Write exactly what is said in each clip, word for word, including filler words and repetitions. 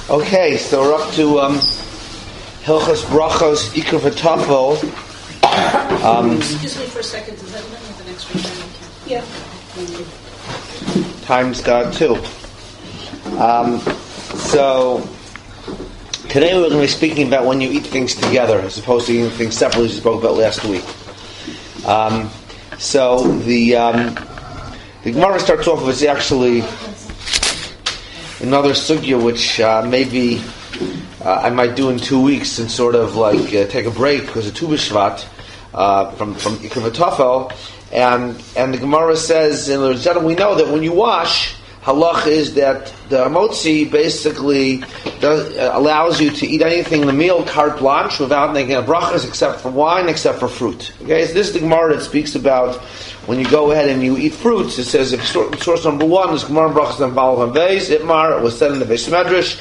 Okay, so we're up to um, Hilchos Brachos Ikar V'Tafel. Um, Excuse me for a second. Does that mean have an extra time? Yeah. Times God too. Um, so today we're going to be speaking about when you eat things together, as opposed to eating things separately, as we spoke about last week. Um, so the um, the Gemara starts off with actually another sugya, which uh, maybe uh, I might do in two weeks and sort of like uh, take a break because of Tu B'Shvat uh, from from Ikar V'Tafel, and and the Gemara says, in the general, we know that when you wash, halach is that the motzi basically does, uh, allows you to eat anything in the meal carte blanche without making a brachas except for wine, except for fruit. Okay, so this is the Gemara that speaks about when you go ahead and you eat fruits. It says, if source number one is Gemara brachas and Baal Hambeis Itmar. It was said in the Beis Medrash,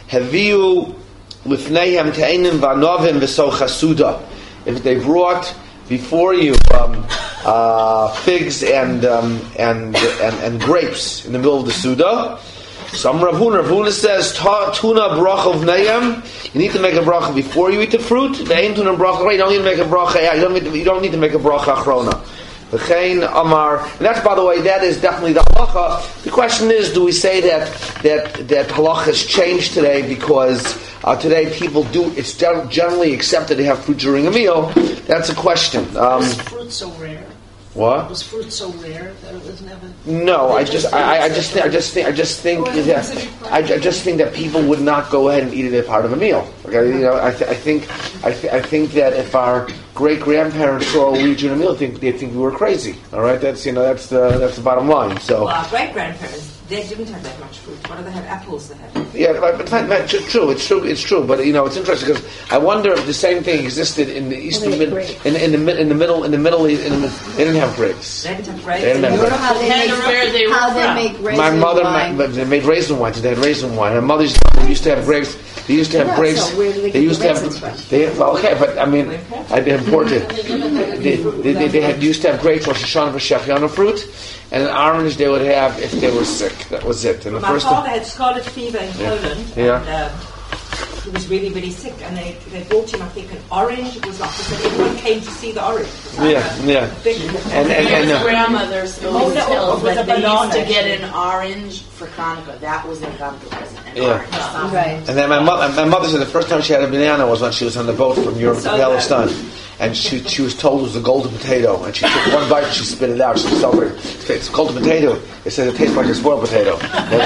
Haviu lifneihem te'enim v'anovim v'so chasuda. If they brought before you um, uh, figs and, um, and and and grapes in the middle of the Suda. Some Rav Huna, Rav Huna says, Tuna bracha v'neyam. You need to make a bracha before you eat the fruit. Ve'ein tuna bracha. You don't need to make a bracha. You don't need to, you don't need to make a bracha achrona. V'chein amar. And that's, by the way, that is definitely the halacha. The question is, do we say that that that halacha has changed today because Uh, today, people do. It's generally accepted to have fruit during a meal. That's a question. Um, was fruit so rare? What? Was fruit so rare that it was never? No, I just, I, I just, think, I just think, I just think that, I, I just think that people would not go ahead and eat it as part of a meal. Okay, you know, I, th- I think, I, th- I think that if our great grandparents saw we during a meal, they think they think we were crazy. All right, that's you know, that's the that's the bottom line. So, well, our great grandparents, they didn't have that much fruit. What do they have? Apples they had. Yeah, but it's not, not true. It's true. It's true. But you know, it's interesting because I wonder if the same thing existed in the eastern mid, in, in the mid, in the middle, in the middle. In the, they didn't have grapes. They didn't have grapes. They didn't have grapes. How they make, where they how were they from. make raisin My mother, wine. my, they made raisin wine. They had raisin wine. My mother used to, used to have grapes. They used to have No, grapes. so where do they they get used the to raisins have. from? They, well, okay, but I mean, I they imported. They, they, they, they had used to have grapes. Rosh Hashanah for Shechianu fruit, and an orange they would have if they were sick. That was it. And the My first father had scarlet fever in Yeah. Poland. Yeah. And, um, he was really, really sick, and they, they bought him, I think, an orange. It was like because everyone came to see the orange. Yeah, yeah. Big, And and, and His uh, grandmother still Oh, no, tells with that a they banana, used to get actually. an orange for Hanukkah. That was their Hanukkah present. An Yeah. orange. Something. Right. And then my mother, my mother said the first time she had a banana was when she was on the boat from Europe to So Palestine, and she she was told it was a golden potato, and she took one bite, and she spit it out. She was celebrating. It's a golden potato. It said it tastes like a spoiled potato.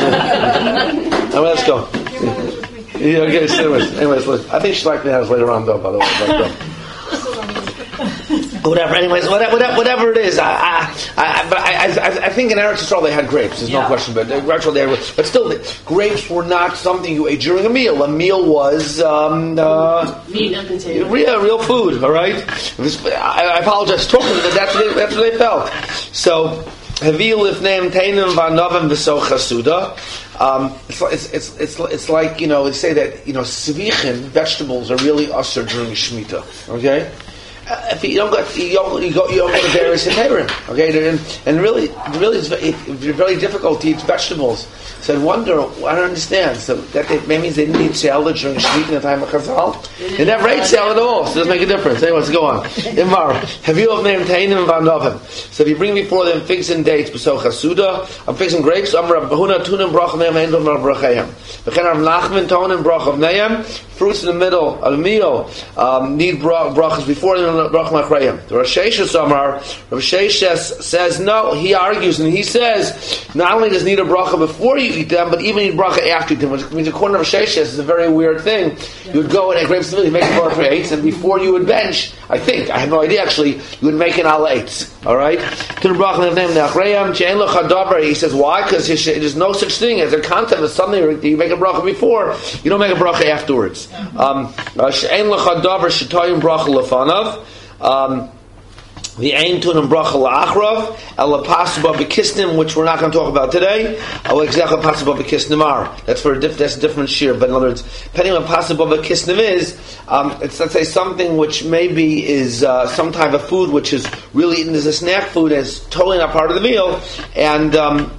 Now let's go. Yeah, okay. So anyways, anyways, listen, I think she liked bananas later on, though. By the way, but, uh, whatever. Anyways, whatever, whatever it is, I, I, I, but I, I, I think in Eretz Yisrael they had grapes. There's no Yeah. question. But uh, Eretz Yisrael they had, but still, the grapes were not something you ate during a meal. A meal was um, uh, Meat and potato. real, real food. All right. This, I, I apologize. Talking to them, that's what they, that's what they felt. So. Havil ifneim teinim v'anovim v'so chasuda. Um, it's, it's it's it's it's like you know they say that you know svichin vegetables are really usher during Shemitah. Okay, uh, if you don't go you don't you go you don't go to various heterim. Okay, and, and really really it's very, it's very difficult to eat vegetables. So I wonder, I don't understand. So that, they, that means they didn't eat salad during Shemitah in the time of Chazal. They never ate salad at all, so it doesn't make a difference. Anyway, let's go on. Imar, have you of name tainim v'anovim? So if you bring before them figs and dates, b'so chasuda, I'm figs and grapes, I'm Rabahuna tunim brach of neim, and I'm Rabrachayim. V'chen am nachman tonim brach of neim, fruits in the middle of the meal um, need brach, brachas before them, brach machrayim. The Rosh Hashanah Amar, Rosh Hashanah says no, he argues and he says, not only does it need a bracha before you eat them, but even eat bracha after you eat them, which means according to Rosh Hashanah is a very weird thing. You would go and grapes and milk, you make a bracha for eight, and before you would bench, I think, I have no idea actually, you would make an al eight. Alright? He says, why? Because there's no such thing as a content of something that you make a bracha before, you don't make a bracha afterwards. Um, um the Ein Tun and Bracha La'achrav, El Pasba B'Kisnim, which we're not going to talk about today. El Execha Pasba B'Kisnim are. That's for a diff, that's a different shir. But in other words, depending on Pasba B'Kisnim is, um, it's let's say something which maybe is uh, some type of food which is really eaten as a snack food, as totally not part of the meal, and um,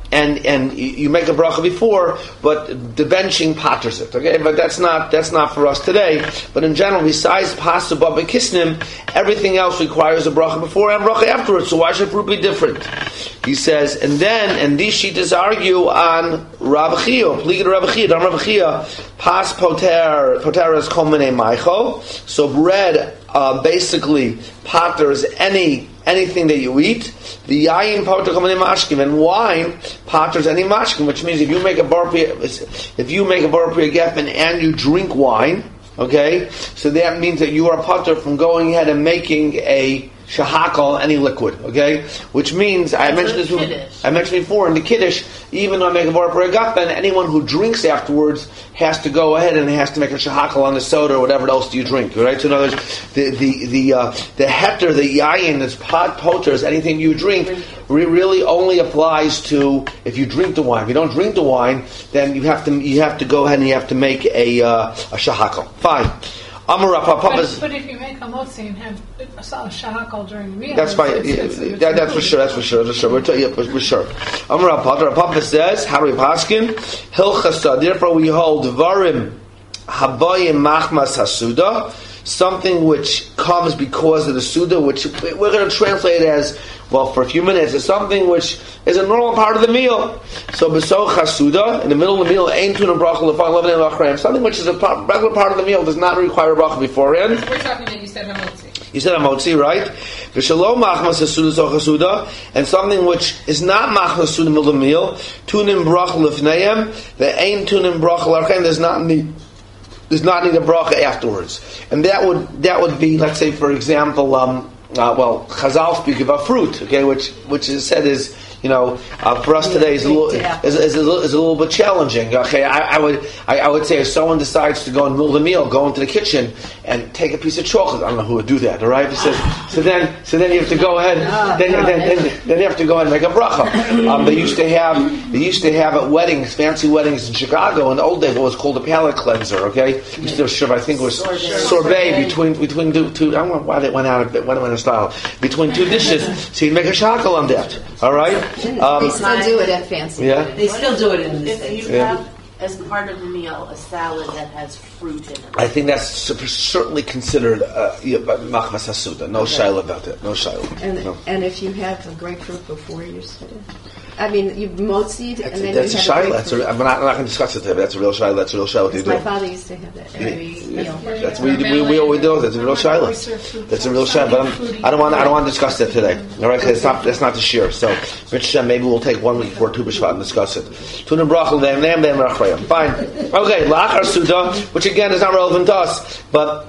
and and you make a bracha before, but the benching patters it. Okay, but that's not that's not for us today. But in general, besides pasu baba kisnim, everything else requires a bracha before and bracha afterwards. So why should fruit be different? He says, and then and these shittas argue on Rav Chia, Pligid Rav Chia, Dam Rav Chia, pas poter poteras kol minei maicho. So bread uh, basically patters any. anything that you eat, the yayin poter kol minei mashkim, and wine patters any mashkim, which means if you make a bar priya, if you make a bar priya geffen and you drink wine, okay, so that means that you are pater from going ahead and making a shahakal, any liquid, okay, which means I mentioned this. Kiddush. I mentioned before in the kiddush, even on make a bar priya geffen, anyone who drinks afterwards has to go ahead and has to make a shahakal on the soda or whatever else you drink, right? So in other words, the the the uh, the heter, the yayin, this pot poters, anything you drink, re- really only applies to if you drink the wine. If you don't drink the wine, then you have to you have to go ahead and you have to make a uh, a shahakal. Fine. Amar But, Papa's. but if you make a motzi and have a shahakal during the meal, That's fine. it's- it's- Yeah, it's that, that's for included. sure. That's for sure. That's for sure. We're, t- yeah, for, for sure. Amar Papa. Papa says, Harry Paskin, Hilchasa. Therefore, we hold varim habayim machmas hasuda, something which comes because of the suda, which we're going to translate as well for a few minutes. It's something which is a normal part of the meal. So besoch hasuda, in the middle of the meal, ein tun bracha lefan levin lachrayim. Something which is a part, regular part of the meal does not require a bracha beforehand. We're talking that you said hamotzi. You said hamotzi, right? V'shalom machmas hasuda zoch hasuda, and something which is not machmas hasuda in the middle of the meal, tunim bracha lefneim, the ein tunim bracha lachrayim does not need does not need a bracha afterwards, and that would that would be, let's say, for example, um, uh, well, Chazal speak about fruit, okay, which which is said is. You know, uh, for us today is a little is, is, a little, is a little bit challenging. Okay, I, I would I, I would say if someone decides to go in the middle of the meal, go into the kitchen and take a piece of chocolate. I don't know who would do that. All right, so, so then so then you have to go ahead. Then then, then then you have to go ahead and make a bracha. Um, they used to have they used to have at weddings, fancy weddings in Chicago in the old days. What was called a palate cleanser. Okay, you still sure I think it was sorbet, sorbet between between two, two. I don't know why they went out of went out of style between two dishes. So you make a shackle on that. All right. Um, they still do it at fancy. Yeah. They still do it in the If States. you Yeah. have, as part of the meal, a salad that has fruit in it. I think that's certainly considered uh, machmas hasuda. No shaila about it. No shaila. And, No. and if you have a grapefruit before you sit in, I mean, you motzied and That's, then that's a you have shaila. That's a, grapefruit. I'm not, I'm not going to discuss it today, but that's a real shaila. That's a real shaila. What do you My do? father used to have that every meal. That's we, we, we always do. That's a real shaila. That's a real shaila. But I'm, I don't want I don't want to discuss that today. All right, 'cause it's not that's not the shir. So, Mitzvah, maybe we'll take one week before Tu B'Shvat and discuss it. Tunim brachel them them them rachrayim. Fine. Okay, lachar suda, which again is not relevant to us, but.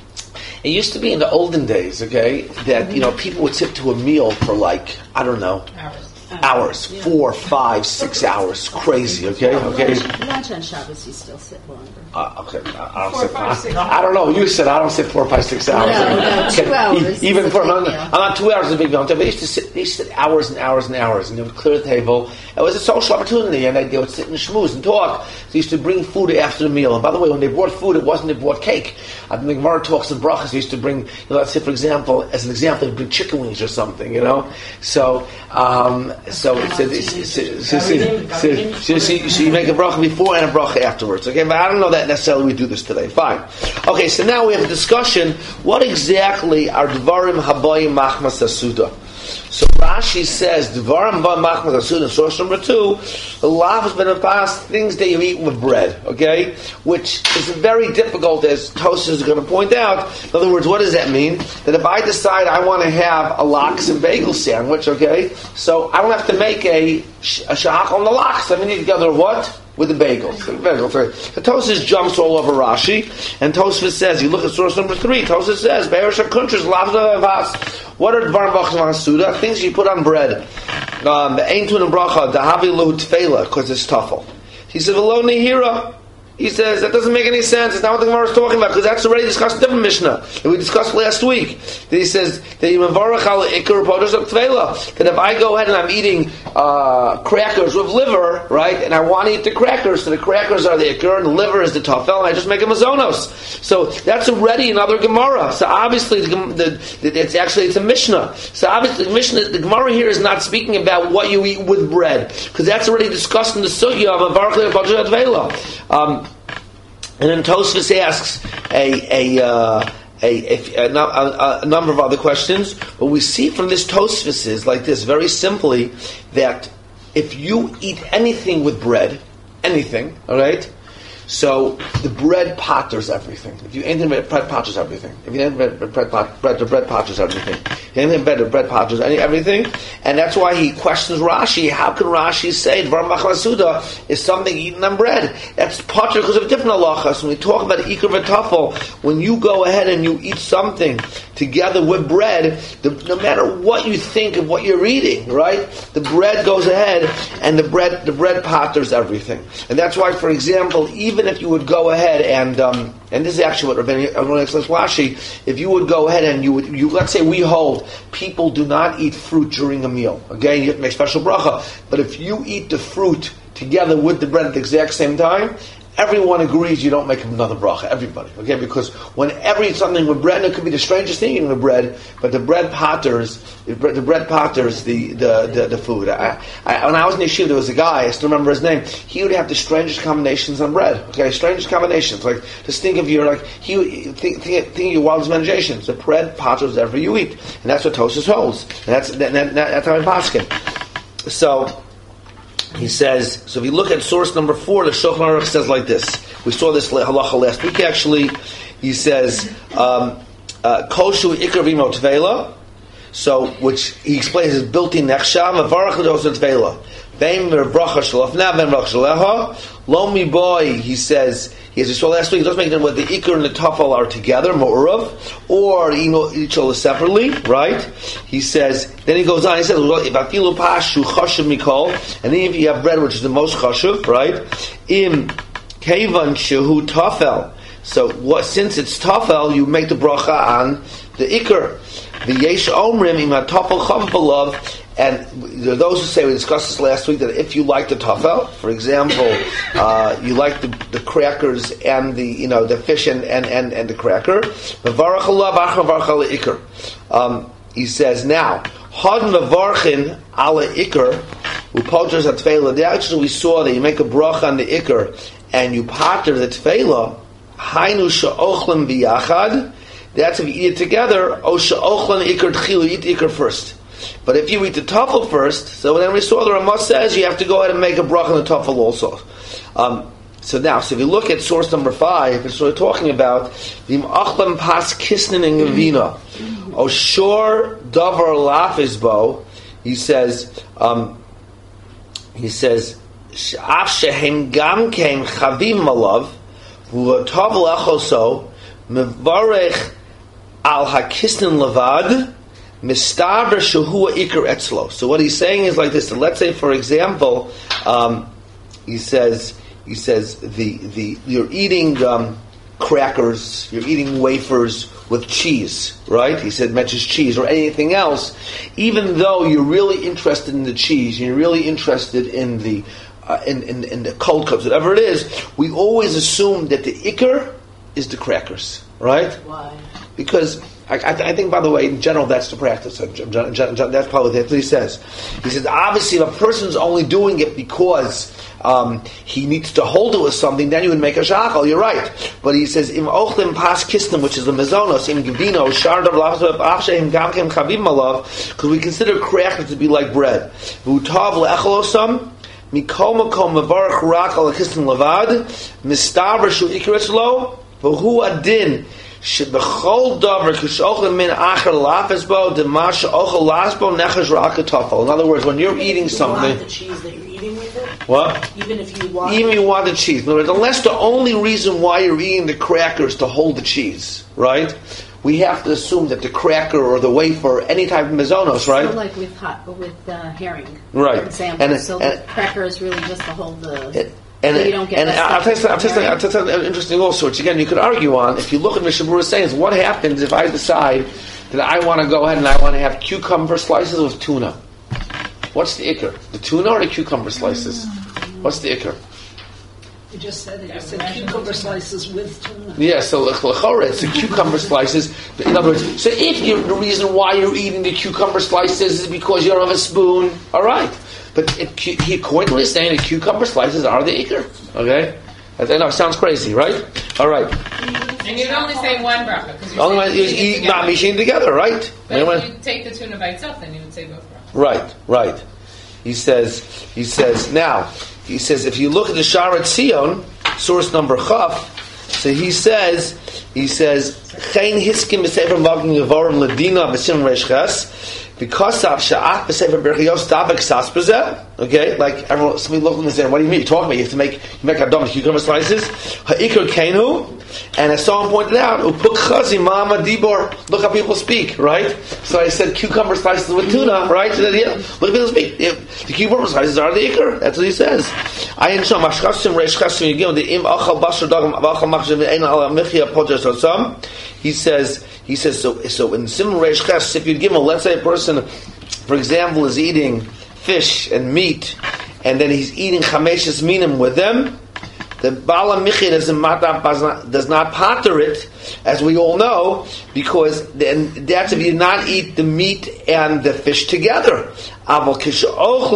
It used to be in the olden days, okay, that, you know, people would sit to a meal for like, I don't know, hours, four, five, six hours. Crazy, okay? Okay. Lunch on Shabbos, you still sit longer. Uh, okay. I don't Four, sit. five, six I, I don't know. You said I don't sit four, five, six hours. No, no, two Okay, hours e- Even is a for big I'm deal. not, I'm not two hours is a big deal. They used to sit. They used to sit hours and hours and hours, and they would clear the table. It was a social opportunity, and they, they would sit and schmooze and talk. They used to bring food after the meal. And by the way, when they brought food, it wasn't they brought cake. I think the Gemara talks in brachas. They used to bring, you know, let's say for example, as an example, they bring chicken wings or something, you know. So, um, so, so, so, so, so, so, so, so, so you make a bracha before and a bracha afterwards. Okay, but I don't know that necessarily we do this today. Fine. Okay, so now we have a discussion. What exactly are dvarim habayim machmas hasuda? So Rashi says dvarim habayim machmas hasuda. Source number two, the lav has been past things that you eat with bread. Okay, which is very difficult, as Tosas is going to point out. In other words, what does that mean? That if I decide I want to have a lox and bagel sandwich, okay, so I don't have to make a sh- a shach on the lox. I mean, together what? With the bagels. The bagels. So Tosfos jumps all over Rashi, and Tosfos says, you look at source number three, Tosfos says, Be'eresh HaKuntras, Lavda Avas. What are Dvarim Bachas Suda? Things you put on bread. Um, the Ein Tun and Bracha, the Havi Lo Tfela, because it's tuffle. He said, V'lo Nehira. He says that doesn't make any sense. It's not what the Gemara is talking about because that's already discussed in different Mishnah that we discussed last week. That he says that you mevarach al ikar podos of tvela. That if I go ahead and I'm eating uh, crackers with liver, right, and I want to eat the crackers, so the crackers are the ikar and the liver is the tafel, and I just make a mazonos. So that's already another Gemara. So obviously, the, the, the, it's actually it's a Mishnah. So obviously, the Mishnah, the Gemara here is not speaking about what you eat with bread because that's already discussed in the sugya of mevarach al podos of tvela. Um, And then Tosfos asks a a, uh, a, a, a, a number of other questions. But we see from this Tosfos is like this, very simply, that if you eat anything with bread, anything, all right, so the bread potters everything. If you eat anything with bread, potters everything. If you eat anything with bread, bread, bread, the bread potters everything. If you eat anything with bread, potters everything. And that's why he questions Rashi. How can Rashi say Dvar Machlasuda is something eaten on bread? That's potter because of different halachas. When we talk about ikar v'tafel, when you go ahead and you eat something together with bread, the, no matter what you think of what you're eating, right? The bread goes ahead and the bread the bread potters everything. And that's why, for example, even Even if you would go ahead and um, and this is actually what Rabbi explains Rashi, if you would go ahead and you would you let's say we hold people do not eat fruit during a meal. Again, you have to make special bracha. But if you eat the fruit together with the bread at the exact same time, everyone agrees you don't make another bracha. Everybody, okay? Because whenever you eat something with bread, it could be the strangest thing eating with bread, but the bread potters, the bread, the bread potters the the, the, the food. I, I, when I was in yeshiva, there was a guy, I still remember his name. He would have the strangest combinations on bread. Okay, strangest combinations. Like just think of your like he would think think, think of your wildest imaginations. The bread potters whatever you eat, and that's what Tosfos holds. And that's that, that, that's how I paskin. So. He says, so if you look at source number four, the Shulchan Aruch says like this. We saw this halacha last week actually. He says, um, Koshu ikar v'imo tvela, so, which he explains is built-in nechshav, mevarach l'dos tvela. Vein bracha shalafna, vein bracha shaleha. Lo mi boy, he says, he as we saw last week, he doesn't make them whether the ikar and the tafel are together, mo'urav, or each other separately, right? He says, then he goes on, he says, if afilu pashu chashuv mikol, and even if you have bread, which is the most chashuv, right? Im kevan shehu tafel. So, what, since it's tafel, you make the bracha on the ikar. The yesh omrim im ha-tafel chav b'lav. And there are those who say, we discussed this last week, that if you like the tafel, for example, uh, you like the, the crackers and the, you know, the fish and, and, and, and the cracker, um, he says, now, had mevarchin ala ikar, who potters at tefillah, actually we saw that you make a bracha on the ikar, and you potter the tefillah, hainu sha'ochlim biyachad, that's if you eat it together, o sha'ochlim ikar tchilu, eat the ikar first. But if you eat the tafel first, so then we saw the Ramah says you have to go ahead and make a bracha on the tafel also. Um, so now, so if you look at source number five, it's sort of talking about the achlam pas kisnin and gavina, oshor davar lafizbo. He says, um, he says, af shehem gam kein chavim malav v'u tafel echoso mevarech al hakisnin levad. Mistaber shehua ikar etzlo. So what he's saying is like this. So let's say, for example, um, he says, he says the the you're eating um, crackers, you're eating wafers with cheese, right? He said mentions cheese or anything else. Even though you're really interested in the cheese, you're really interested in the uh, in, in in the cold cuts, whatever it is, we always assume that the ikar is the crackers, right? Why? Because I, I, I think, by the way, in general, that's the practice. That's probably what he says. He says, obviously, if a person's only doing it because um, he needs to hold it with something, then you would make a shachal. You're right. But he says, im ochlim pas kistim, which is the mezonos, im gavino, shardav lavav, afsheim gamkem chavim malav, because we consider crackers to be like bread. V'utav le'echolosam, mikol makom mevarach rak al kistim levad, mistaver shu ikaretz lo, v'hu adin, shebechol davar kishochel min acher lafesbo demash ochel lasbo nechash rakatafel. In other words, when you're eating something, you want the cheese that you're eating with it? What? Even if you want, even if you want the cheese. In other words, unless the only reason why you're eating the cracker is to hold the cheese, right? We have to assume that the cracker or the wafer, any type of mezonos, right? So like with hot, with uh, herring, right? for example. And, so and, the cracker is really just to hold the. It, And, So you don't get and messed I'll up tell you something, I'll tell you something, with I'll tell you something interesting also, which again you could argue on. If you look at Mishnah Berurah saying, what happens if I decide that I want to go ahead and I want to have cucumber slices with tuna? What's the ikr? The tuna or the cucumber slices? What's the ikr? You just said it. You said cucumber slices with tuna. Yeah, so l'chora, it's the cucumber slices. In other words, so if you, the reason why you're eating the cucumber slices is because you don't have a spoon, all right. But it, he accordingly is saying the cucumber slices are the ikr. Okay, I know it sounds crazy, right? All right. And you'd only say one bracha because you're Only when you eat not mishing together, right? But When- if you take the tuna by itself, then you would say both brachas. Right, right. He says, he says, now, he says, if you look at the Sharat Tzion, source number Chaf, so he says, he says, Chain Hiskim B'Sefer Magin Yevorim Ladina B'Sim Reish Ches, because of Sha'at B'Sefer Berchios Dabek Sas B'Zeh, okay, like everyone, somebody looked at me and said, what do you mean? You're talking about you have to make, you make Adam with cucumber slices? Ha'ikr Kainu, and as someone pointed out, Upuk Chazi Mama Dibor, look how people speak, right? So I said cucumber slices with tuna, right? So that, yeah, look how people speak. Yeah, the cucumber slices are the ikr. That's what he says. Ayin Shom Ashkasim Reish Chasim Yigim the Im Achal Basar Dagam Avachal Machshav Ein Al Michia Podjas Osam. He says, he says so. So in Sim Reish Chas, if you give him, let's say a person, for example, is eating fish and meat, and then he's eating chameshes minim with them. The Bala Michi does not, does not pater it, as we all know, because then that's if you not eat the meat and the fish together. But you eat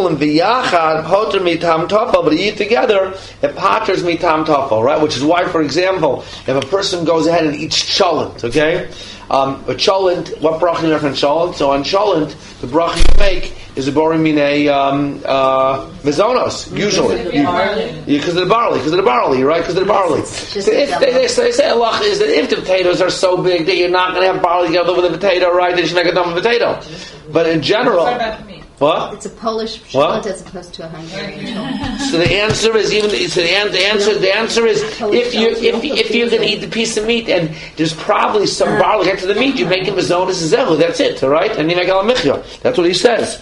together, it paters mitam tafel, right? Which is why, for example, if a person goes ahead and eats cholent, okay? Um, a cholent, what bracha you make on cholent? So on cholent, the bracha you make is a borim mine um, uh, mezonos, usually. Because of the barley, because of the barley, right? Because of the barley. So if they, they say, say Allah is that if the potatoes are so big that you're not going to have barley together with the potato, right? Then you should make a dumb potato. But in general, What about the meat? what? It's a Polish What? shallot as opposed to a Hungarian shallot. So the answer is even. So the, an- the answer. The answer is if you if if you're going to eat the piece of meat and there's probably some barley into the meat, you make him a zonas zehu. That's it, all right? And you make al michya. That's what he says,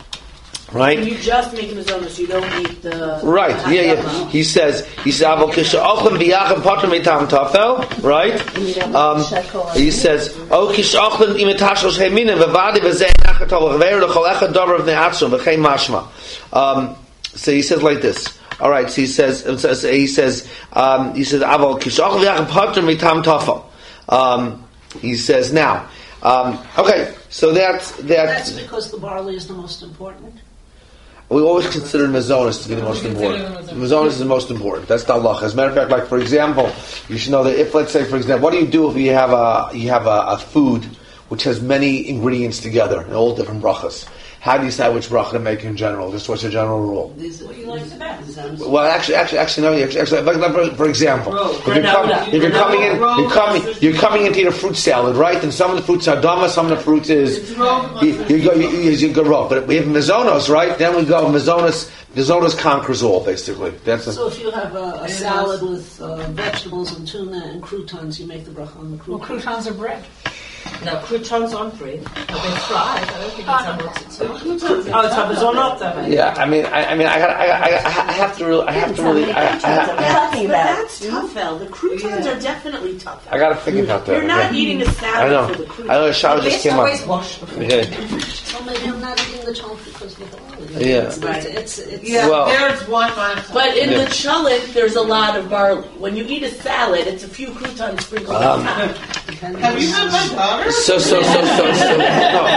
right? You just make mazonos. You don't eat the. Right. the Yeah. hakama. Yeah. He says. He says. Avol kisha ochlim biyachem potter mitam tafel. Right. Um, he says. O kisha ochlim imitashos heimina v'vadi v'zeh nachatol v'ver l'chol echad davar v'nei atzum v'chei mashma. Um. So he says like this. All right. So he says. He says. Um, he says. Avol kisha ochlim biyachem potter mitam tafel. Um. He says now. Um, okay. So that's that's. That's because the barley is the most important. We always consider mazonis to be the most important. Mazonis is the most important. That's the halacha. As a matter of fact, like for example, you should know that if, let's say, for example, what do you do if you have a you have a, a food which has many ingredients together in all different brachas? How do you decide which bracha to make in general? Just what's your general rule? What you like the best? Well, actually, actually, actually, no. Actually, actually like, like for, for example, Roll. if you're, com- if you're coming in, you're coming, you're coming into your fruit salad, right? And some of the fruits are dama, some of the fruits is you, you go, you, you, you go raw. But we have mazonos, right? Then we go mazonos. Mazonos conquers all, basically. That's a, So if you have a, a salad with uh, vegetables and tuna and croutons, you make the bracha on the Well, croutons. croutons are bread. No, croutons on bread. Are they fried? I don't think it's on what's it. Croutons Oh, it's on not that. yeah. I mean, I, I mean, I, got, I, I, I I have to really, I have to really, I, I, I, That's, but that's tough, El. The croutons are definitely tough. I got to think about that. You're not okay? eating a I salad know. for the I croutons. know. A shower just Best came always up. wash before. Yeah. So maybe I'm not eating the chalk because of the barley. Yeah. It's, it's, it's, Yeah, Well- there's one line. But in Yeah. the challah, there's a lot of barley. When you eat a salad, it's a few croutons sprinkled Um, on top. Have you had my daughter? So, so, so, so, so, no.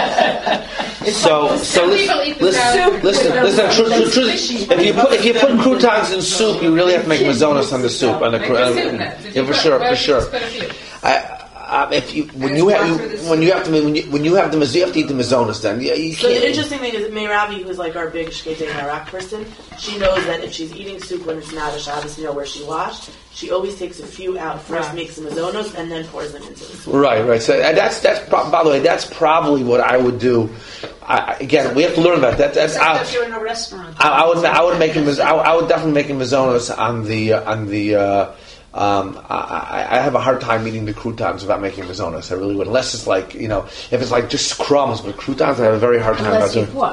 So, so Some listen, people eat the listen, salad listen, with listen. the- Truth, truth, truth. If you put if you put croutons in soup, you really have to make mazonas on the soup. On the I cr- assume that. Did yeah, you for put- sure, why for did you sure. just put a few? I, I, if you when you have you, when you have to when you when you have the maz- you have to eat the mazonas, then yeah, you So the can't. interesting thing is that Meiravi, who's like our big Shketei Harak person, she knows that if she's eating soup when it's not a Shabbos meal where she washed, she always takes a few out first, Right. makes some mazonos, and then pours them into the soup. Right, right. So and that's that's pro- by the way, that's probably what I would do. I, again, we have to learn about that. That's Except I, if you're in a restaurant. I, I would I would make him I, I would definitely make him mazonas on the uh, on the. Uh, Um, I, I have a hard time eating the croutons without making mazonas. I really would, unless it's like you know, if it's like just crumbs. But croutons, I have a very hard time Unless about you've doing. washed.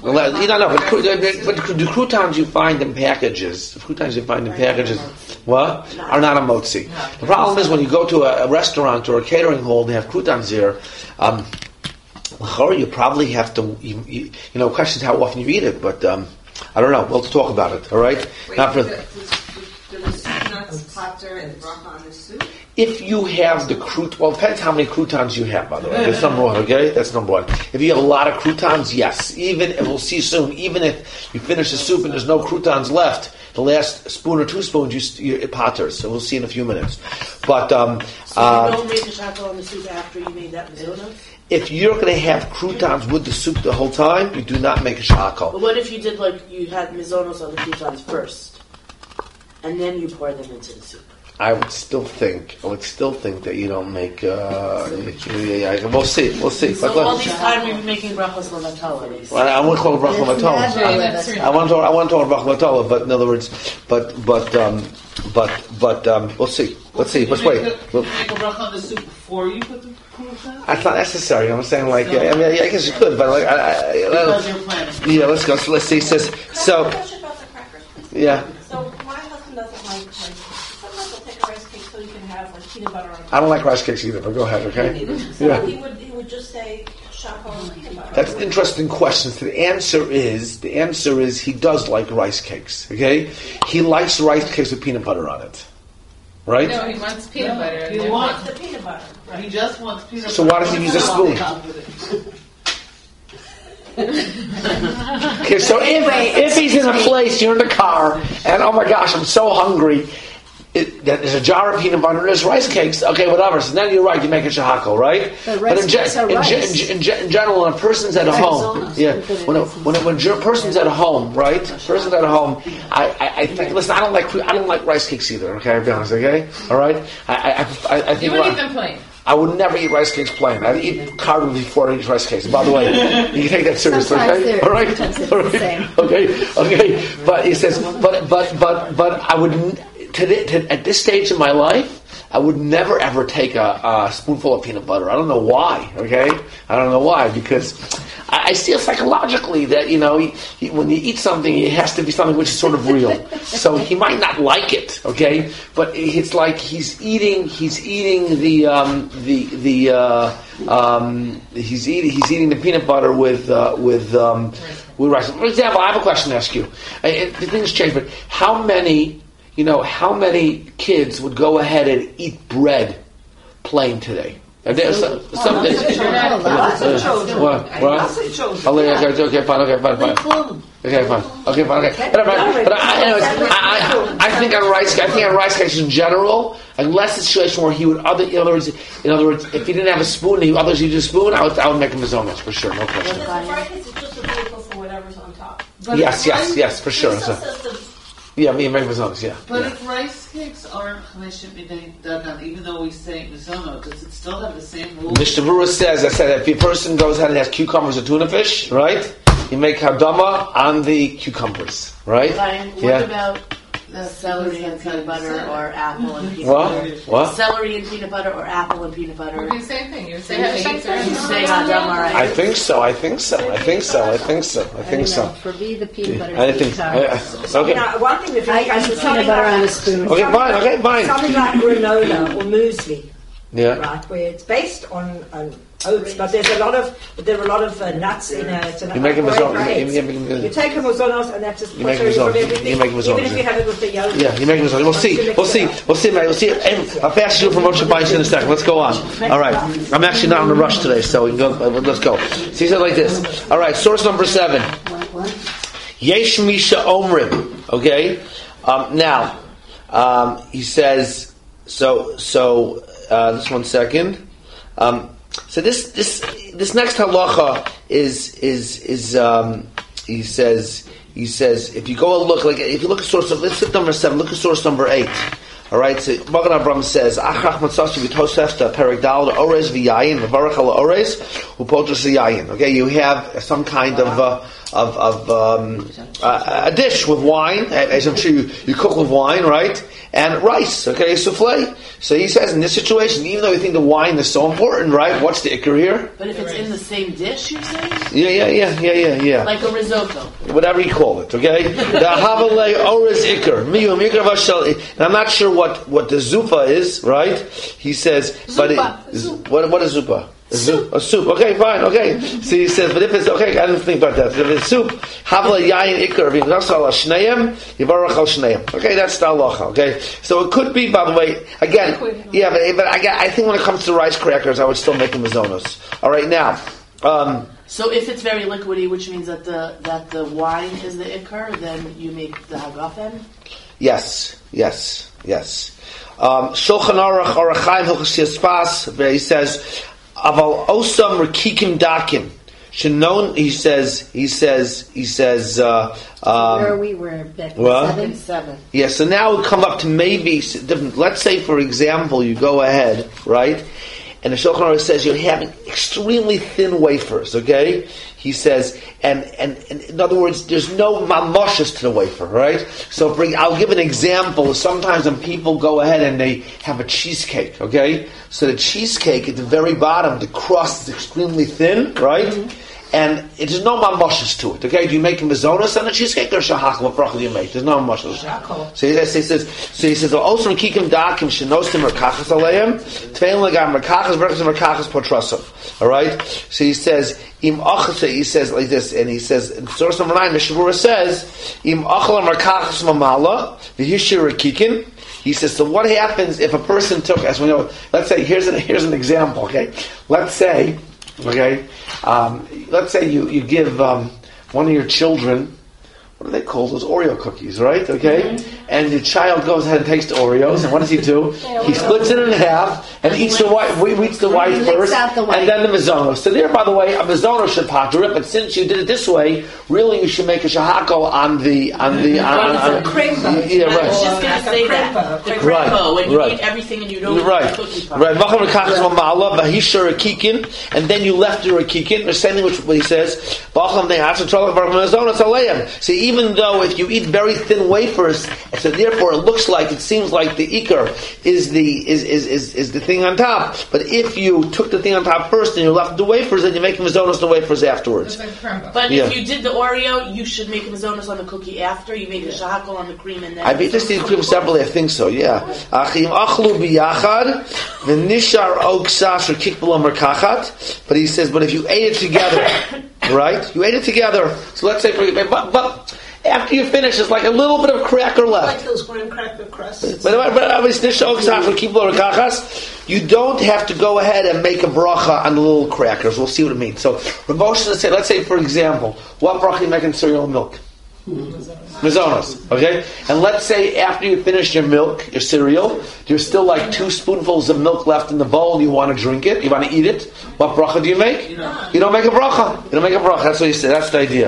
Unless, you don't know, but, cru- but the croutons you find in packages, the croutons you find in packages, what? Are not a motzi. The problem is when you go to a, a restaurant or a catering hall, they have croutons there. Um, you probably have to, you, you, you know, questions how often you eat it, but um, I don't know. We'll talk about it. All right. Wait, Not for, the, the, the, the nuts, platter, and bracha on the soup. if you have the crout, well, it depends how many croutons you have. By the way, that's number one. Okay, that's number one. If you have a lot of croutons, yes. Even and we'll see soon. Even if you finish the soup and there's no croutons left, the last spoon or two spoons you, you it potters. So we'll see in a few minutes. But um, So uh, you don't make the shako on the soup after you made that mizona? if you're going to have croutons with the soup the whole time, you do not make a shako. But what if you did like you had mizonos on the croutons first, and then you pour them into the soup? I would still think, I would still think that you don't make. Uh, yeah, yeah, yeah, we'll see, we'll see. So But, all these time we've been making brachos levatala. well, I won't call it bracha matola. I want to, I want to talk bracha matola, but in other words, but but um, but but um, we'll see. Let's see. Let's wait. You make a bracha on the soup before you put the croutons? That's not necessary. I'm saying like, I mean, I guess you could, but like, I, I, I, Because you're planning. yeah, let's go. So let's see. It says so. Question about the crackers, please. Yeah, So my husband doesn't like rice cakes. Sometimes he'll take a rice cake so he can have like peanut butter on top. I don't like rice cakes either. But go ahead, okay? So Yeah. he would he would just say shako and peanut butter. That's an interesting question. So the answer is the answer is he does like rice cakes. Okay, he likes rice cakes with peanut butter on it, right? No, he wants peanut butter. and He then- wants- the peanut butter. He Right. just wants peanut So butter. why does he use a spoon? Okay, so if, if he's in a place, you're in the car, and oh my gosh, I'm so hungry, it, there's a jar of peanut butter, there's rice cakes, okay, whatever. So then you're right, you make a shahako, right? But rice in, gen- cakes are in, gen- rice. in, gen- in general, when a person's at home, yeah, when a, when a, when a person's at home, right? Person's at home, I, I, I think. Listen, I don't like I don't like rice cakes either. Okay, I'll be honest. Okay, all right. I I, I, I think You would eat them plain. I would never eat rice cakes plain. I'd eat carbon before I eat rice cakes. By the way, you can take that seriously, Sometimes okay? they're- All right, sometimes it's all the right, same. okay, okay. But he says, but but but but I would n- to, the, to at this stage in my life, I would never ever take a, a spoonful of peanut butter. I don't know why. Okay, I don't know why because I, I feel psychologically that you know he, he, when you eat something, it has to be something which is sort of real. So he might not like it. Okay, but it's like he's eating. He's eating the um, the the uh, um, he's eating he's eating the peanut butter with uh, with um, with rice. For example, I have a question to ask you. I, it, the things change, but how many? You know, how many kids would go ahead and eat bread plain today? Are there some, some days? Lots of children. What? What? Lots of children. Oh, okay, okay, okay, fine, okay, fine, fine. Okay, fine. Okay, fine, okay. But, but, but I, anyways, I, I, I think on rice, I think on rice cakes in general, unless it's a situation where he would other, in other words, in other words, if he didn't have a spoon, he others used a spoon, I would, I would make him his own for sure, no question. Because the rice cakes is just a vehicle for whatever's on top. But Yes, if yes, rice- yes, for sure. He still So, says the yeah, me and make him his own, yeah. But yeah. if rice cakes aren't shouldn't be done on, even though we say mizono, does it still have the same rules? Mister Brewer says, I said, if a person goes ahead and has cucumbers or tuna fish, right? You make hadama on the cucumbers, right? Ryan, what Yeah. about the celery and peanut butter or apple and peanut What? butter? What? Celery and peanut butter or apple and peanut It butter? would be the same thing. You would say You have say- shakes or you say hadama, right? I think so. I think so. I think so. I think so. I I think don't so. know. For me, the peanut butter I is think. hard. I- I- okay. Now, one thing with I you guys eat is peanut butter on a spoon. Okay. Fine. Okay. Fine. something like granola or muesli, Yeah. right? Where it's based on, on oats, but there's a lot of there are a lot of uh, nuts in it. It's an You make them as upright own- bread. you- you- you- You take them as onos and that just You make puts them as from own- everything. you make them as Even own, if you yeah. have it with the yolk. Yeah, you make them. We'll see. We'll see. We'll see, mate. We'll see. Hey, I'll pass you from Moshe Bice in a second. Let's go on. All right. I'm actually not in a rush today, so we can go. uh, Let's go. So he said like this. All right. Source number seven. Yesh Misha Omrim. Okay. Um, now, um, he says. So. So. Uh, just one second. Um, so this this this next halacha is is is um, he says he says if you go and look like if you look at source of let's look at number seven, look at source number eight. All right, so Magen Avraham says Achrach Matzasu v'Tosefta Perek Dal Orez v'Yayin v'Varach Ala Orez u'Potros v'Yayin. Okay, you have some kind of uh, of, of um, uh, a dish with wine, as I'm sure you, you cook with wine, right? And rice, okay, souffle. So he says in this situation, even though you think the wine is so important, right? What's the ikar here? But if it's in the same dish, you're saying? Yeah, yeah, yeah, yeah, yeah, yeah. Like a risotto. Whatever you call it, okay? The havale oriz ikar. Miyu mikar vashal. And I'm not sure what, what the zupa is, right? He says, but it, what, what is zupa? A soup. A soup. Okay, fine. Okay. So he says, but if it's okay, I didn't think about that. If it's soup, havla yayin ikar v'nasal shneim yivarach al shneim. Okay, that's the halacha. Okay, so it could be, by the way, again, yeah, but, but I, I think when it comes to rice crackers, I would still make them mazonos. All right, now. Um, so if it's very liquidy, which means that the that the wine is the ikar, then you make the hagafen. Yes. Yes. Yes. Um, Shulchan Aruch Orachaim Hilchos Yispas. He says. Aval osam rekikim dakim. Shenon, he says, he says, he says. Uh, um, Where are we? We're back well, seven. Seven. Yeah. So now we come up to maybe different. Let's say, for example, you go ahead, right, and the Shulchan Aruch says you're having extremely thin wafers. Okay, he says, and, and, and in other words, there's no mamoshes to the wafer, right? So bring, I'll give an example. Sometimes when people go ahead and they have a cheesecake, okay? So the cheesecake at the very bottom, the crust is extremely thin, right? Mm-hmm. And it, there's no mamoshes to it, okay? Do you make a mazonos on a cheesecake or shahach? What bracha do you make? There's no mamoshes. So he says, he says, so he says, also kikim dakim shenosim merkachas aleim, tvein legam merkachas versus merkachas potrasov. All right? So he says, im achas, he says like this, and he says, in source number nine, Mishavura says, im achal merkachas mamala, v'hishir kikin. He says, so what happens if a person took, as we know, let's say, here's an, here's an example, okay? Let's say, okay, um, let's say you, you give um, one of your children, what are they called? Those Oreo cookies, right? Okay? Mm-hmm. And your child goes ahead and takes the Oreos, and what does he do? He splits it in half and eats the white, we eats the white first, the white. And then the mazono. So there, by the way, a mazono should pater it, but since you did it this way, really you should make a shahako on the, on the, on, on, on, on crembo. Yeah, right. I was just going to say that. The crembo, right. when you right. eat everything and you don't right. eat the cookie part. Right. Right. And then you left your akikin, the same thing which what he says, so even though if you eat very thin wafers, so therefore it looks like, it seems like the ikar is the is, is, is, is the thing on top. But if you took the thing on top first and you left the wafers, then you make mazonos the wafers afterwards. But yeah. if you did the Oreo, you should make mazonos on the cookie after. You make the shahakol on the cream and then. I beat this the cream separately. I think so. Yeah. Achim achlu biyachad v'nishar oksas or kikbul merkachat. But he says, but if you ate it together, right? You ate it together. So let's say, for but, but after you finish, it's like a little bit of cracker left. Like those graham cracker crusts. But, but, but you don't have to go ahead and make a bracha on the little crackers. We'll see what it means. So, Rav Moshe said, let's say, for example, what bracha you make in cereal and milk? Mazonos, okay? And let's say after you finish your milk, your cereal, there's still like two spoonfuls of milk left in the bowl and you want to drink it, you want to eat it. What bracha do you make? You don't, you don't make a bracha. You don't make a bracha. That's what he said. That's the idea.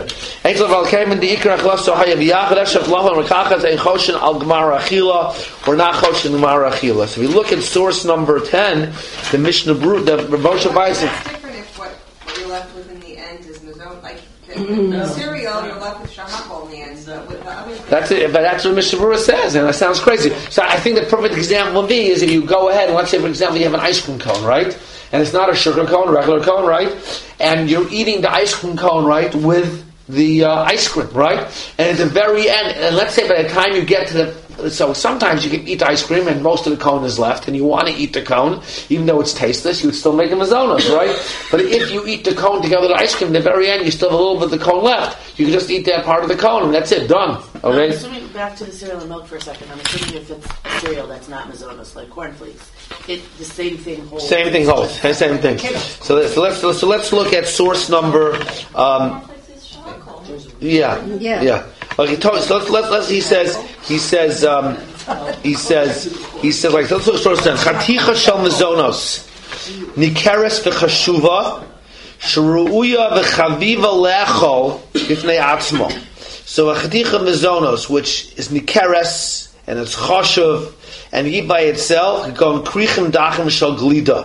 We're not choshen Gemara Achila. So if you look at source number ten, the Mishnah Brut, the Rav Moshe Weiss. It's different if what, what you're left with in the end is mazon, like the cereal, you're left with shahakol in the end. But with the other That's it, but that's what Mishnah Brura says, and that sounds crazy. So I think the perfect example would be is if you go ahead and let's say, for example, you have an ice cream cone, right? And it's not a sugar cone, a regular cone, right? And you're eating the ice cream cone, right, with the uh, ice cream, right? And at the very end, and let's say by the time you get to the so sometimes you can eat ice cream and most of the cone is left and you want to eat the cone, even though it's tasteless, you would still make a mazonos, right? But if you eat the cone together with the ice cream, at the very end you still have a little bit of the cone left. You can just eat that part of the cone and that's it, done. Okay? I'm assuming, back to the cereal and milk for a second, I'm assuming if it's a cereal that's not mazonos, like cornflakes, it the same thing holds. Same thing holds. Same thing. So, so let's so let's look at source number. Um, yeah, yeah, yeah. Okay, so let's, let's, let's, he says, he says, um, he says, he says, like, let's look at source ten. Chaticha shel mezonos, nikeres v'chashuva, shruuya v'chaviva le'achol b'fnei atzmo. So a chaticha mezonos, which is nikeres, and it's chashuv, and eat by itself, you go in krichim dachim shel glida.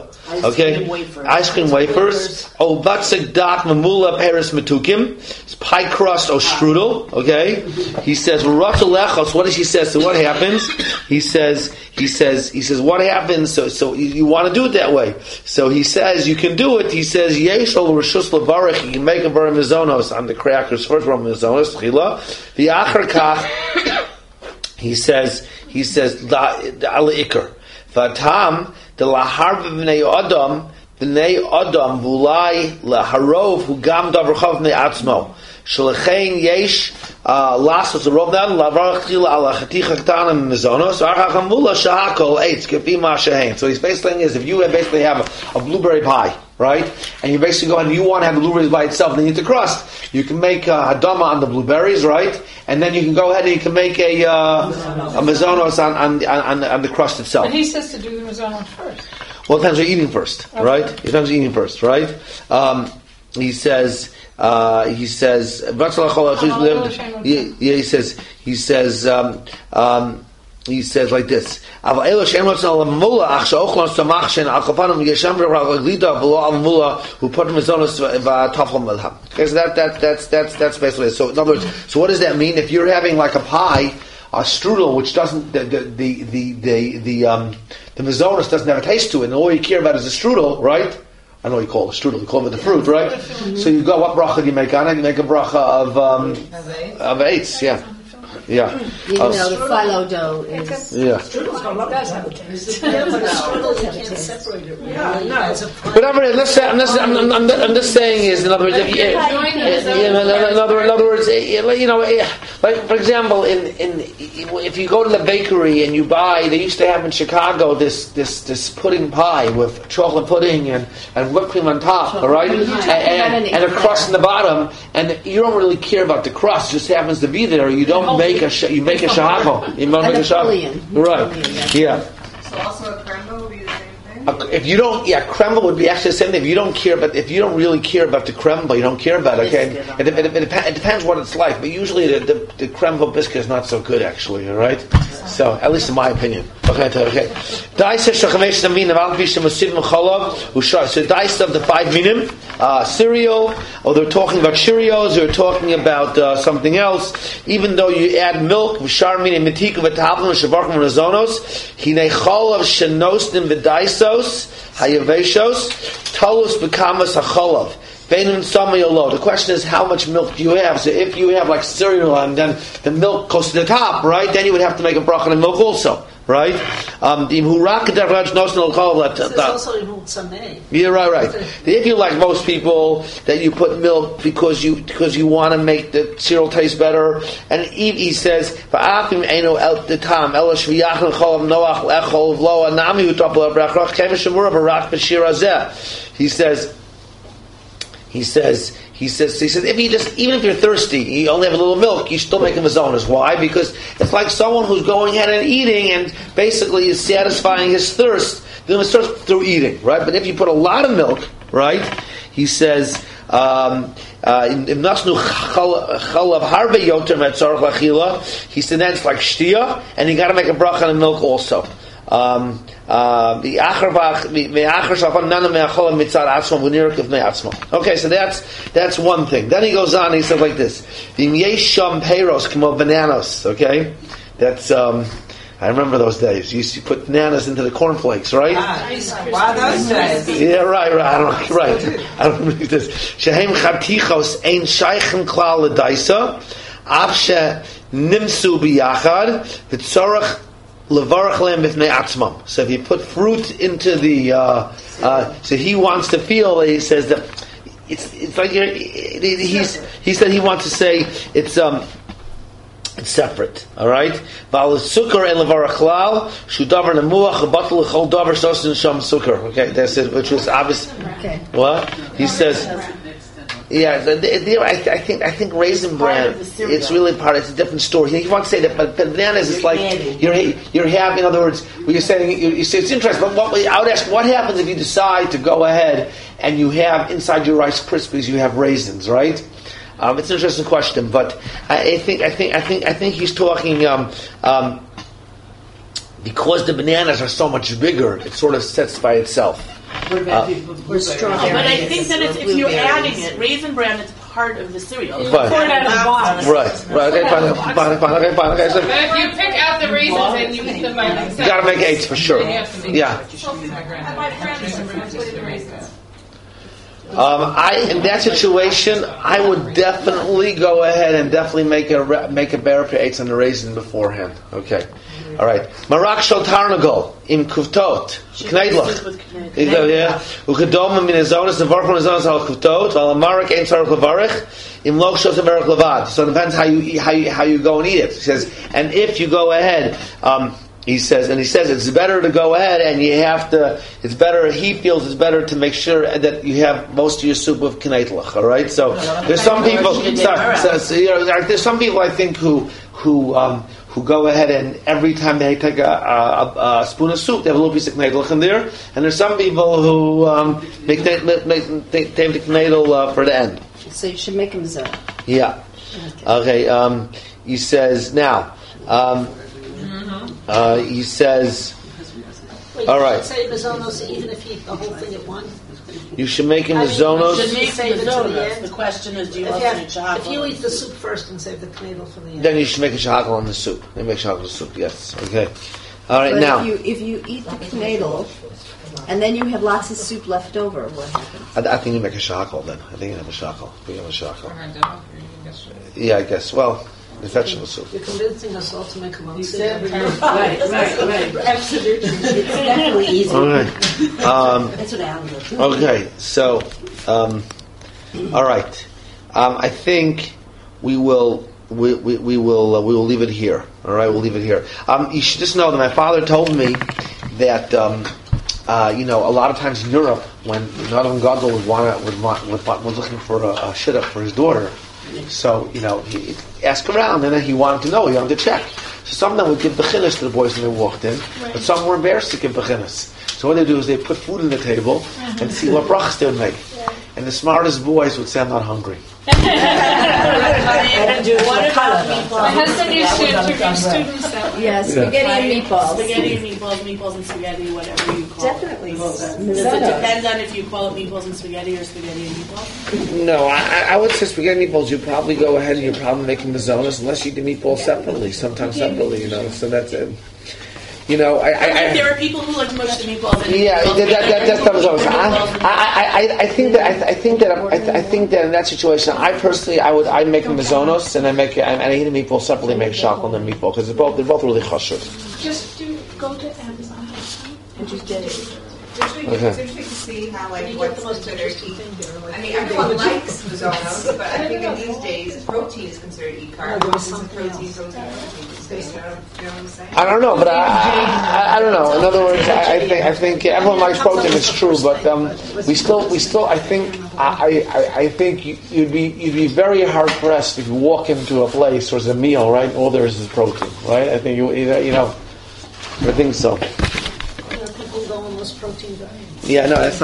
Okay, cream wafers. ice cream wafers. Oh, batzig dak mamula peris metukim. It's pie crust or strudel. Okay, he says lechos. What does he say? So what happens? He says. He says. He says. What happens? So so you, you want to do it that way. So he says you can do it. He says yeshol rishus levarich. You can make a bar mizonos on the crackers first. Bar mizonos chila. The acher kach. He says. He says la ala ikar. Vatam the lahar b'nei adam b'nei adam v'ulai laharov hu gam davar chav b'nei atzmo shelechein yesh lasos rov dan lavar chila ala chaticha k'tana mizonos archa chamula shahakol eitz kefi ma shehein. So he's basically saying is if you basically have a, a blueberry pie, right, and you basically go and you want to have the blueberries by itself, then you need the crust. You can make a hadama on the blueberries, right, and then you can go ahead and you can make a uh, a mizonos on on, on on the crust itself. But he says to do the mizonos first. Well, it depends on eating first, Okay. right? It depends on eating first, right? Um, he says, uh, he says, yeah, yeah, he says, he says, um, um, he says like this. Okay, so that, that, that's, that's, that's basically it. So in other words, so what does that mean? If you're having like a pie, a strudel, which doesn't, the, the, the, the, the, the um, the mizonos doesn't have a taste to it, and all you care about is the strudel, right? I know you call it a strudel, you call it the fruit, right? Mm-hmm. So you go, what bracha do you make on it? You make a bracha of, um, of eights, yeah. Yeah. Even Uh, though the phyllo dough is... yeah. Strudel's got a lot of have a taste. Yeah, but the strudel, you can't separate it really. Yeah, no. As a pie. But I'm, just, I'm, just, I'm, I'm, I'm, I'm just saying is, in other words, if you, in, in, other, in other words, you know, like for example, in, in if you go to the bakery and you buy, they used to have in Chicago this this, this pudding pie with chocolate pudding and, and whipped cream on top, all right, and, and, and a crust in the bottom, and you don't really care about the crust; it just happens to be there. You don't make a sh- you make a shahako. You make And a a shahako, pillion. right? Yeah. So also a crumble would be the same thing? If you don't, yeah, crumble would be actually the same thing. If you don't care about, if you don't really care about the crumble, you don't care about it. Okay, it, it, it, it, it depends what it's like. But usually the, the, the crumble biscuit is not so good, actually. All right. So at least in my opinion. Okay. Okay. Dice of chamesh namin of alpishim usiv mechalav ushar. So dice of the five minim, uh, cereal. Or they're talking about Cheerios. They're talking about uh, something else. Even though you add milk, ushar minim mitika v'tavlim shavarkim v'nazonos hinei chalav shenosnim v'daisos hayaveshos talus b'kamas hachalav. The question is, how much milk do you have? So if you have like cereal and then the milk goes to the top, right? Then you would have to make a bracha on milk also, right? Um, This is also in Sameh. yeah, right, right. If you like most people, that you put milk because you because you want to make the cereal taste better, and Eve he says, "Va'afim eno el the tam el shviyachn cholav noach lechol v'lo anami utapel brachach kemeshemur barak b'shir hazeh." He says. He says, he says, he says, if you just, even if you're thirsty, you only have a little milk, you still make a mizonos. Why? Because it's like someone who's going ahead and eating and basically is satisfying his thirst, then it starts through eating, right? But if you put a lot of milk, right? He says, um, uh, he said that's like shtia, and you got to make a bracha on the milk also. Um, uh, okay, so that's that's one thing. Then he goes on. He says like this: bananas. Okay, that's um, I remember those days. You used to put bananas into the cornflakes, right? Ah, wow, those days. Yeah, right, right. I don't know, right. I don't remember this. Shehem chatichos ein shaychem klal l'daisa, avshe nimsu biyachad v'tzorach. So if you put fruit into the, uh, uh, so he wants to feel. He says that it's it's like you're, he's he said he wants to say it's um it's separate. All right. Okay, that's it. Which was obvious. Okay. What he says. Yeah, the, the, the, I, I think I think raisin bran. It's really part. It's a different story. You want to say that, but, but bananas is like you're you're having. In other words, what you're saying, you, you say it's interesting. But what, I would ask, what happens if you decide to go ahead and you have inside your Rice Krispies you have raisins, right? Um, it's an interesting question, but I, I think I think I think I think he's talking um, um, because the bananas are so much bigger. It sort of sets by itself. What about the Or strawberry. But I think that it's, if you're Blueberries. adding it, Raisin Bran, it's part of the cereal. Fine. Pour it out of the box. Right, right. Okay, fine, fine, fine. Okay, fine. Okay, so But if you pick out the raisins and you eat them by themselves, you gotta make eights for sure. then you have to make Yeah. I buy friends and included the raisins. Um, I in that situation, I would definitely go ahead and definitely make a re- make a bear for eights on the raisin beforehand. Okay, all right. Marak shel tarnagol im kuftot kneidlach. Yeah, ukadom min azonas the varch min azonas al kuftot. While a marak ain't tzarich levarich im lo shel tavarich levad. So it depends how you eat, how you how you go and eat it. He says, and if you go ahead. Um, He says, and he says it's better to go ahead, and you have to. It's better. He feels it's better to make sure that you have most of your soup with kneitlach. All right. So there's some people. So, so, so, you know, there's some people I think who who um, who go ahead and every time they take a, a, a spoon of soup, they have a little piece of kneitlach in there. And there's some people who um, make they make, they take the kneitel uh, for the end. So you should make them zone. Yeah. Okay. Um, he says now. Um, Uh, he says, Wait, all you right. should say mazonos even if you eat the whole thing at once. You should make him I the mean, zonos. You should make Save it the to the donuts. end. The question is, do you If want you, to have, make chocolate? if you eat the soup first and save the knedel for the end. Then you should make a shahakal on the soup. Then make shahakal soup. Yes. Okay. All right. But now, if you if you eat the knedel and then you have lots of soup left over, what happens? I, I think you make a shahakal. Then I think you have a shahakal. You have a shahakal. Yeah, I guess. Well, the vegetable soup. You're convincing us all to make a You month. said Right, right, right. Absolutely. It's definitely easy. All right. Um, That's what Alan does. okay. So, um, all right. Um, I think we will. We, we, we will uh, we will leave it here. All right, we'll leave it here. Um, you should just know that my father told me that um, uh, you know a lot of times in Europe when Nadam Gadol would want would want would want, was looking for a, a shidduch for his daughter, so you know he asked around and then he wanted to know, he wanted to check. So some of them would give bechinas to the boys when they walked in, right. But some were embarrassed to give bechinas. So what they do is they put food on the table mm-hmm. and see what brachas they would make. Yeah. And the smartest boys would say, "I'm not hungry." My husband used to interview students that way. Yeah, spaghetti and meatballs. Spaghetti and meatballs, meatballs and spaghetti, whatever you call Definitely. it. Definitely. Does it depend on if you call it meatballs and spaghetti or spaghetti and meatballs? No, I, I would say spaghetti and meatballs. You probably go ahead and you're probably making the zonas unless you do meatballs separately, sometimes separately, you know. So that's it. You know, I, I, I there are people who like mush the meatballs. And yeah, meatballs that, that, that, that's what I, I, I, I think that I, I think that I, I think that in that situation, I personally, I would I make them mazonos and I make and I eat a meatball separately, make shakal and meatball because they're both they're both really chashuv. Just do go to Amazon and just get it. It's interesting, Okay. it's interesting to see how like You get what's the most considered. interesting thing here. Like, I mean, everyone likes mazonos, but I think in these days, protein is considered e carb. No, there was Since something protein else. goes in protein these days. You know, you know what I'm saying? I don't know, but I, I, I don't know. In other words, I, I think I think everyone likes protein. It's true, but um, we still we still I think I, I, I think you, you'd be you'd be very hard pressed if you walk into a place or there's a meal, right? All there is is protein, right? I think you you know, I think so. people go on those protein diets. Yeah, no, that's not.